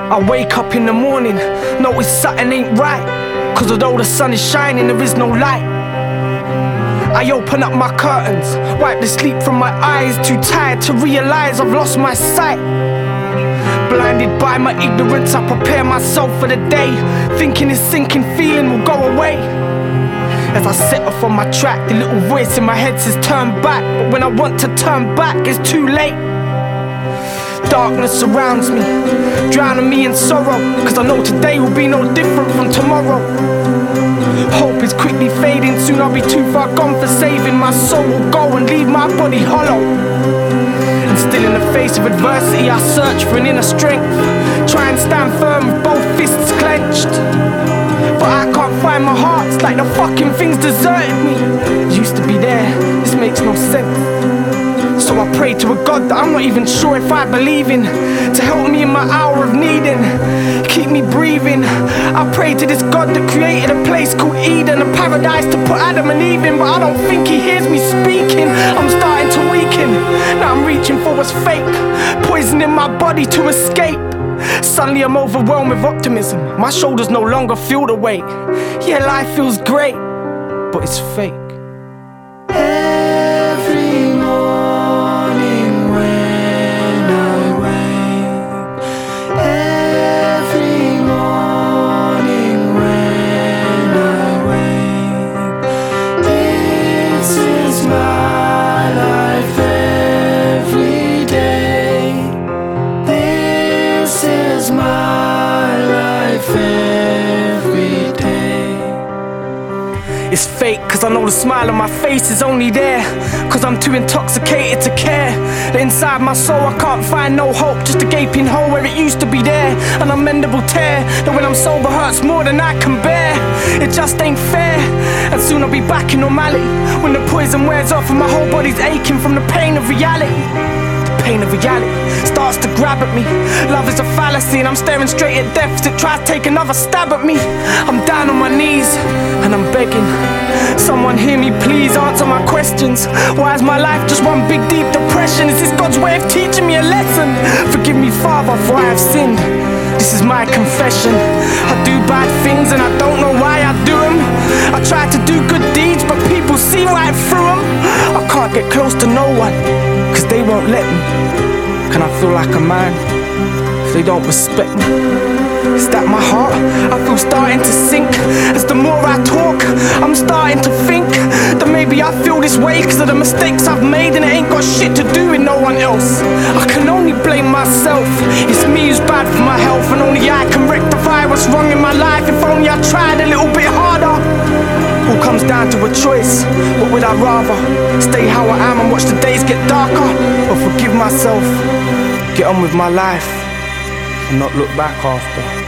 I wake up in the morning, notice something ain't right, 'cause although the sun is shining, there is no light. I open up my curtains, wipe the sleep from my eyes, too tired to realize I've lost my sight. Blinded by my ignorance, I prepare myself for the day, thinking this sinking feeling will go away. As I set off on my track, the little voice in my head says turn back, but when I want to turn back, it's too late. Darkness surrounds me, drowning me in sorrow, 'cause I know today will be no different from tomorrow. Hope is quickly fading, soon I'll be too far gone for saving. My soul will go and leave my body hollow. And still in the face of adversity, I search for an inner strength, try and stand firm with both fists clenched. But I can't find my heart, it's like the fucking thing's deserted me. It used to be there, this makes no sense. So I pray to a God that I'm not even sure if I believe in, to help me in my hour of needing, keep me breathing. I pray to this God that created a place called Eden, a paradise to put Adam and Eve in, but I don't think he hears me speaking. I'm starting to weaken, now I'm reaching for what's fake, poisoning my body to escape. Suddenly I'm overwhelmed with optimism, my shoulders no longer feel the weight. Yeah, life feels great, but it's fake. It's fake, 'cause I know the smile on my face is only there 'cause I'm too intoxicated to care. That inside my soul I can't find no hope, just a gaping hole where it used to be there, an unmendable tear that when I'm sober hurts more than I can bear. It just ain't fair, and soon I'll be back in normality, when the poison wears off and my whole body's aching from the pain of reality. Pain of reality starts to grab at me. Love is a fallacy and I'm staring straight at death as it tries to take another stab at me. I'm down on my knees and I'm begging, someone hear me please, answer my questions. Why is my life just one big deep depression? Is this God's way of teaching me a lesson? Forgive me, Father, for I have sinned. This is my confession. I do bad things and I don't know why I do them. I try to do good deeds but people see right through them. I can't get close to no one 'cause they won't let me. Can I feel like a man if they don't respect me? Is that my heart? I feel starting to sink. As the more I talk, I'm starting to think that maybe I feel this way 'cause of the mistakes I've made, and it ain't got shit to do with no one else. I can only blame myself. It's me who's bad for my health, and only I can rectify what's wrong in my life. If only I tried a little bit harder. All comes down to a choice. What would I rather? Stay how I am and watch the days get darker, or forgive myself, get on with my life and not look back after?